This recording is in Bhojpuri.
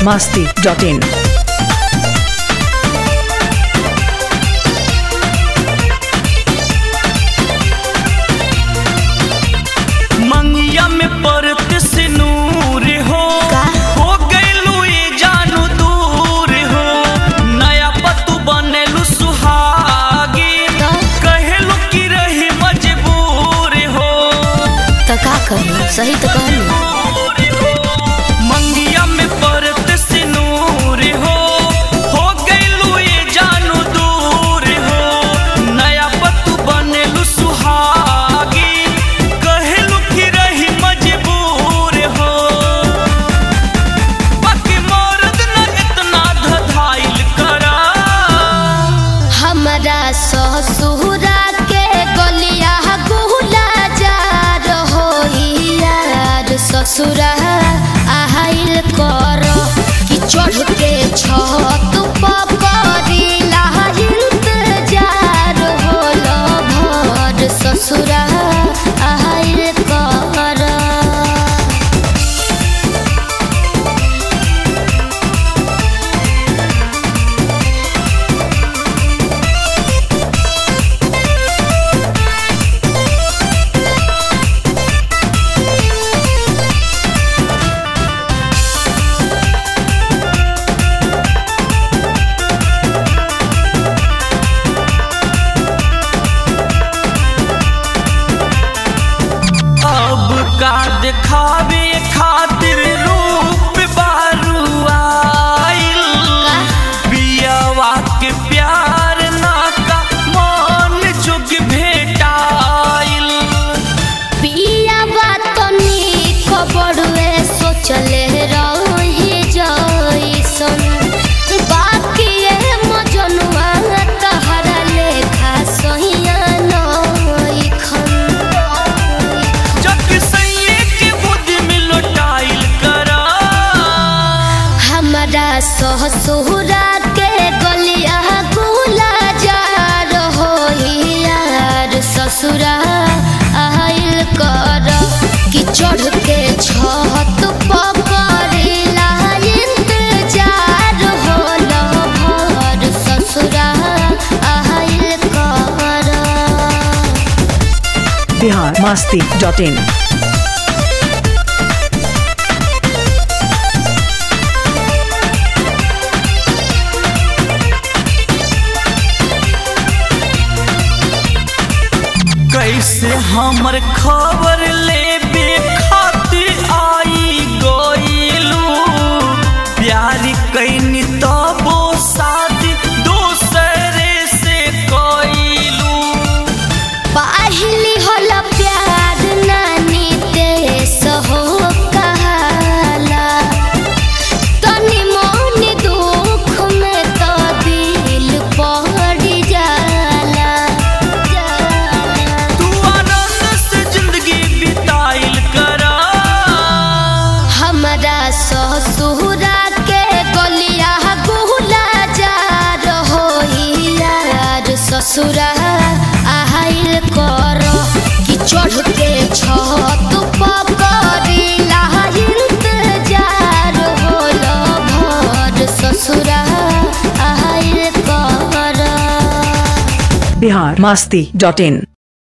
biharmasti.in मंगिया में परत से नूर हो गइलू ये जानू दूर हो नया पतू बनेलू सुहागी कहेलू की रही मजबूर हो तो का कहलू सही तो कहलू मंगिया में परत से नूर हो गइलू ये जानू दूर हो नया पतू बनेलू सुहागी कहेलू की रही मजबूर हो बाकी मर्द न इतना धधाइल करा हमारा ससुरा के गलिया गुला जा रहो यार ससुरा आइल कर कि चढ़ के छत पकड़िला इंतजार होला भर ससुरा आइल कर अब का दिखावे खातिर रूप बारू आइल बियावा के प्यार नाता मन जुग भेटाइल पिया बात नीक बड़ुए सोचले रही जइसन बाकी ये मजनुआ तहरा लेखा सहिया नइखन जग सैये के बुद्धि में लौटाइल करा हमारा ससुरा के गलिया गुला जा रहो यार ससुरा आइल कर कि चढ़ के छत पकड़िला इंतजार होला भर ससुरा आइल कर biharmasti.in कैसे हमर खबर लेबे खातिर आई गइलू प्यारी कैनी तबो शादी दूसरे से कइलू पाहिली होला प्यार नानी देश हो कहाला तनी मोनी दुख में तो दिल पड़ जाला तू आनंद से जिंदगी बिताइल करा हमारा ससुरा के गलिया गुला जा रहो यार ससुरा आइल कर कि चढ़ के छत पकड़िला इंतजार होला भर ससुरा आइल कर biharmasti.in